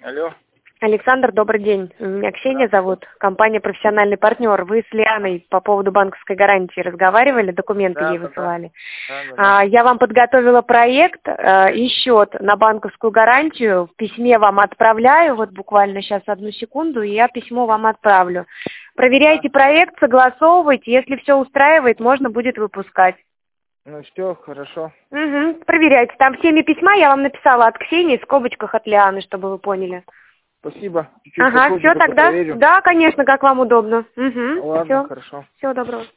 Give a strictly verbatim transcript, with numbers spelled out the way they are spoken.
Алло. Александр, добрый день. Меня Ксения зовут, компания «Профессиональный партнер». Вы с Лианой по поводу банковской гарантии разговаривали, документы Да, ей да, высылали. да, да, да. А, я вам подготовила проект э, и счет на банковскую гарантию. В письме вам отправляю, вот буквально сейчас одну секунду, и я письмо вам отправлю. Проверяйте проект, согласовывайте, если все устраивает, можно будет выпускать. Ну все, хорошо. Угу, проверяйте. Там в теме письма я вам написала от Ксении, в скобочках от Лианы, чтобы вы поняли. Спасибо. Чуть Ага, попозже все только тогда? проверю. Да, конечно, как вам удобно. Угу, Ладно, все. хорошо. Всего доброго.